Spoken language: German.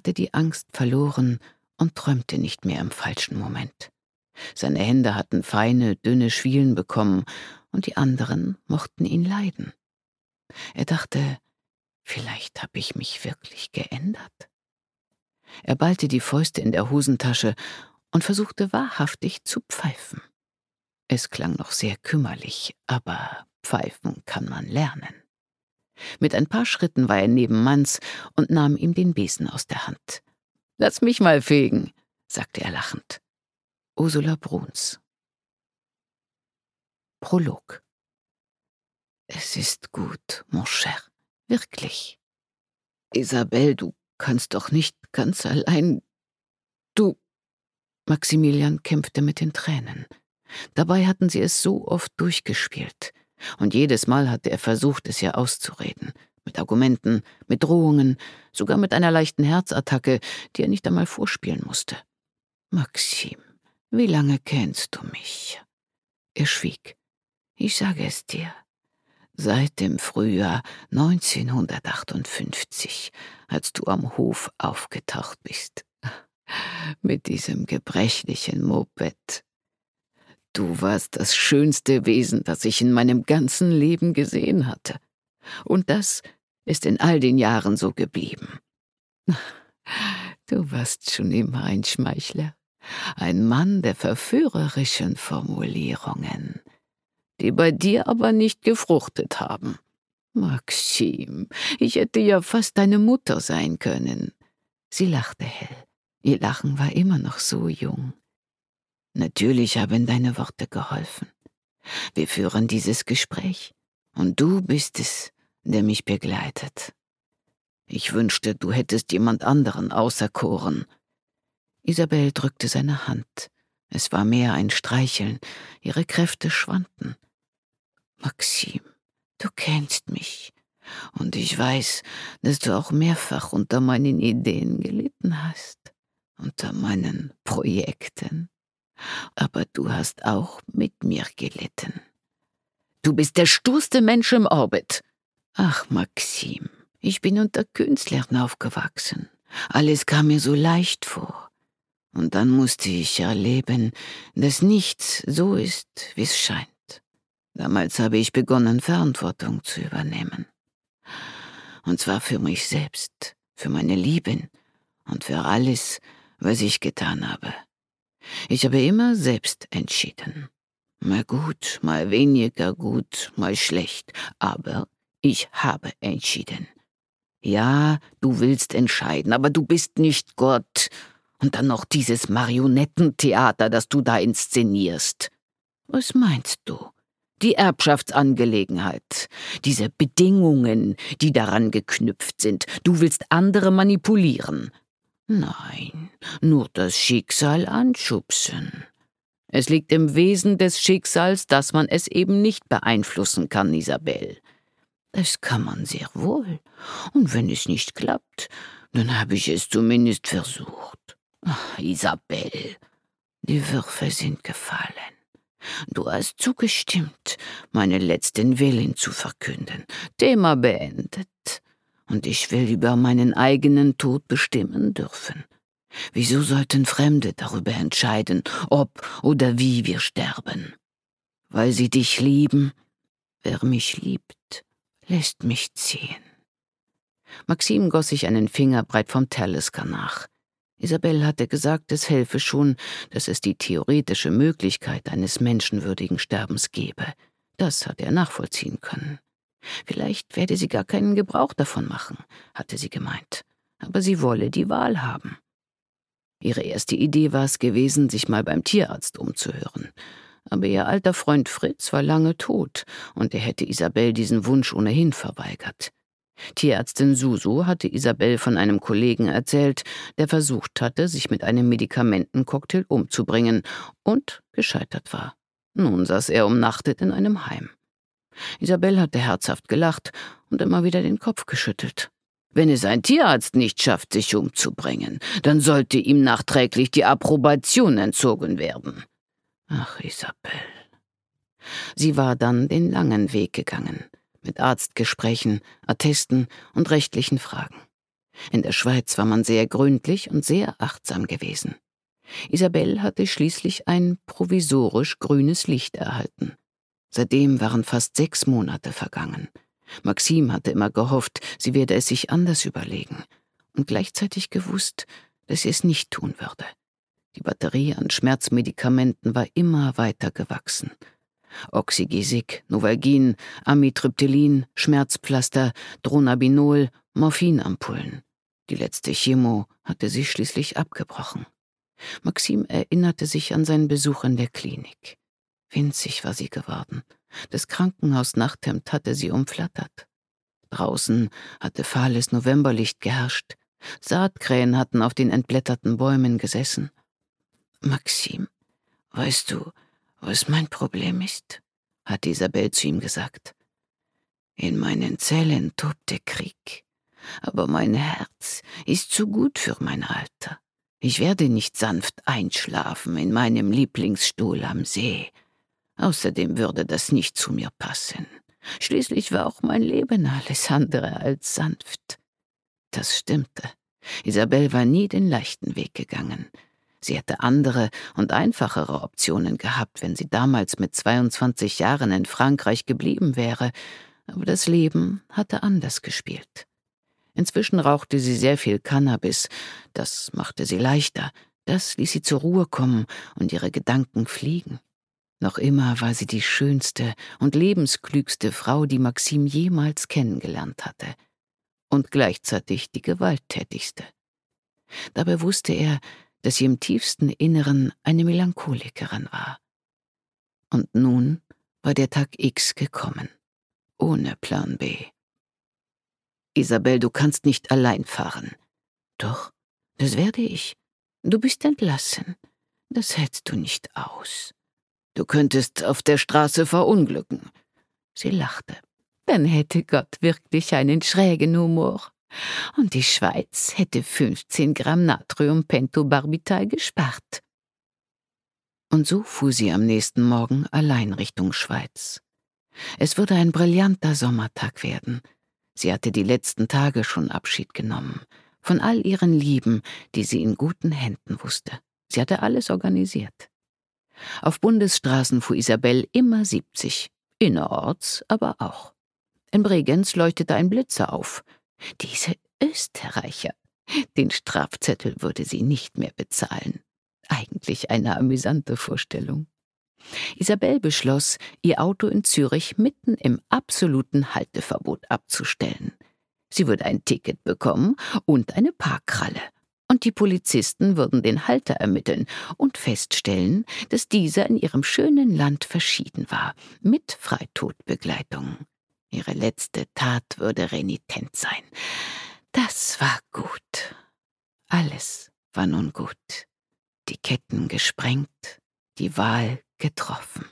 hatte die Angst verloren und träumte nicht mehr im falschen Moment. Seine Hände hatten feine, dünne Schwielen bekommen, und die anderen mochten ihn leiden. Er dachte, vielleicht habe ich mich wirklich geändert. Er ballte die Fäuste in der Hosentasche und versuchte wahrhaftig zu pfeifen. Es klang noch sehr kümmerlich, aber pfeifen kann man lernen. Mit ein paar Schritten war er neben Manz und nahm ihm den Besen aus der Hand. »Lass mich mal fegen«, sagte er lachend. Ursula Bruns. Prolog. »Es ist gut, mon cher, wirklich. Isabelle, du kannst doch nicht ganz allein. Du...« Maximilian kämpfte mit den Tränen. Dabei hatten sie es so oft durchgespielt. Und jedes Mal hatte er versucht, es ihr auszureden. Mit Argumenten, mit Drohungen, sogar mit einer leichten Herzattacke, die er nicht einmal vorspielen musste. »Maxim, wie lange kennst du mich?« Er schwieg. »Ich sage es dir. Seit dem Frühjahr 1958, als du am Hof aufgetaucht bist. Mit diesem gebrechlichen Moped. Du warst das schönste Wesen, das ich in meinem ganzen Leben gesehen hatte. Und das ist in all den Jahren so geblieben. Du warst schon immer ein Schmeichler, ein Mann der verführerischen Formulierungen, die bei dir aber nicht gefruchtet haben. Maxim, ich hätte ja fast deine Mutter sein können.« Sie lachte hell. Ihr Lachen war immer noch so jung. »Natürlich haben deine Worte geholfen. Wir führen dieses Gespräch, und du bist es, der mich begleitet. Ich wünschte, du hättest jemand anderen auserkoren.« Isabelle drückte seine Hand. Es war mehr ein Streicheln. Ihre Kräfte schwanden. »Maxim, du kennst mich, und ich weiß, dass du auch mehrfach unter meinen Ideen gelitten hast, unter meinen Projekten. Aber du hast auch mit mir gelitten. Du bist der sturste Mensch im Orbit.« »Ach, Maxim, ich bin unter Künstlern aufgewachsen. Alles kam mir so leicht vor. Und dann musste ich erleben, dass nichts so ist, wie es scheint. Damals habe ich begonnen, Verantwortung zu übernehmen. Und zwar für mich selbst, für meine Lieben und für alles, was ich getan habe. Ich habe immer selbst entschieden. Mal gut, mal weniger gut, mal schlecht. Aber ich habe entschieden. Ja, du willst entscheiden, aber du bist nicht Gott. Und dann noch dieses Marionettentheater, das du da inszenierst. Was meinst du? Die Erbschaftsangelegenheit, diese Bedingungen, die daran geknüpft sind. Du willst andere manipulieren. Nein, nur das Schicksal anschubsen. Es liegt im Wesen des Schicksals, dass man es eben nicht beeinflussen kann, Isabelle. Das kann man sehr wohl. Und wenn es nicht klappt, dann habe ich es zumindest versucht. Ach, Isabelle, die Würfe sind gefallen. Du hast zugestimmt, meinen letzten Willen zu verkünden. Thema beendet. Und ich will über meinen eigenen Tod bestimmen dürfen. Wieso sollten Fremde darüber entscheiden, ob oder wie wir sterben? Weil sie dich lieben. Wer mich liebt, lässt mich ziehen. Maxim goss sich einen Finger breit vom Talisker nach. Isabelle hatte gesagt, es helfe schon, dass es die theoretische Möglichkeit eines menschenwürdigen Sterbens gebe. Das hatte er nachvollziehen können. Vielleicht werde sie gar keinen Gebrauch davon machen, hatte sie gemeint. Aber sie wolle die Wahl haben. Ihre erste Idee war es gewesen, sich mal beim Tierarzt umzuhören. Aber ihr alter Freund Fritz war lange tot, und er hätte Isabelle diesen Wunsch ohnehin verweigert. Tierärztin Susu hatte Isabelle von einem Kollegen erzählt, der versucht hatte, sich mit einem Medikamentencocktail umzubringen und gescheitert war. Nun saß er umnachtet in einem Heim. Isabelle hatte herzhaft gelacht und immer wieder den Kopf geschüttelt. Wenn es ein Tierarzt nicht schafft, sich umzubringen, dann sollte ihm nachträglich die Approbation entzogen werden. Ach, Isabelle. Sie war dann den langen Weg gegangen, mit Arztgesprächen, Attesten und rechtlichen Fragen. In der Schweiz war man sehr gründlich und sehr achtsam gewesen. Isabelle hatte schließlich ein provisorisch grünes Licht erhalten. Seitdem waren fast 6 Monate vergangen. Maxime hatte immer gehofft, sie werde es sich anders überlegen und gleichzeitig gewusst, dass sie es nicht tun würde. Die Batterie an Schmerzmedikamenten war immer weiter gewachsen. Oxygesic, Novalgin, Amitriptylin, Schmerzpflaster, Dronabinol, Morphinampullen. Die letzte Chemo hatte sie schließlich abgebrochen. Maxime erinnerte sich an seinen Besuch in der Klinik. Winzig war sie geworden. Das Krankenhausnachthemd hatte sie umflattert. Draußen hatte fahles Novemberlicht geherrscht. Saatkrähen hatten auf den entblätterten Bäumen gesessen. »Maxime, weißt du, was mein Problem ist?« hatte Isabelle zu ihm gesagt. »In meinen Zellen tobt der Krieg. Aber mein Herz ist zu gut für mein Alter. Ich werde nicht sanft einschlafen in meinem Lieblingsstuhl am See. Außerdem würde das nicht zu mir passen. Schließlich war auch mein Leben alles andere als sanft.« Das stimmte. Isabelle war nie den leichten Weg gegangen. Sie hätte andere und einfachere Optionen gehabt, wenn sie damals mit 22 Jahren in Frankreich geblieben wäre. Aber das Leben hatte anders gespielt. Inzwischen rauchte sie sehr viel Cannabis. Das machte sie leichter. Das ließ sie zur Ruhe kommen und ihre Gedanken fliegen. Noch immer war sie die schönste und lebensklügste Frau, die Maxime jemals kennengelernt hatte. Und gleichzeitig die gewalttätigste. Dabei wusste er, dass sie im tiefsten Inneren eine Melancholikerin war. Und nun war der Tag X gekommen, ohne Plan B. »Isabelle, du kannst nicht allein fahren.« »Doch, das werde ich. Du bist entlassen. Das hältst du nicht aus. Du könntest auf der Straße verunglücken.« Sie lachte. »Dann hätte Gott wirklich einen schrägen Humor. Und die Schweiz hätte 15 Gramm Natriumpentobarbital gespart.« Und so fuhr sie am nächsten Morgen allein Richtung Schweiz. Es würde ein brillanter Sommertag werden. Sie hatte die letzten Tage schon Abschied genommen. Von all ihren Lieben, die sie in guten Händen wusste. Sie hatte alles organisiert. Auf Bundesstraßen fuhr Isabelle immer 70, innerorts aber auch. In Bregenz leuchtete ein Blitzer auf. Diese Österreicher. Den Strafzettel würde sie nicht mehr bezahlen. Eigentlich eine amüsante Vorstellung. Isabelle beschloss, ihr Auto in Zürich mitten im absoluten Halteverbot abzustellen. Sie würde ein Ticket bekommen und eine Parkkralle. Und die Polizisten würden den Halter ermitteln und feststellen, dass dieser in ihrem schönen Land verschieden war, mit Freitodbegleitung. Ihre letzte Tat würde renitent sein. Das war gut. Alles war nun gut. Die Ketten gesprengt, die Wahl getroffen.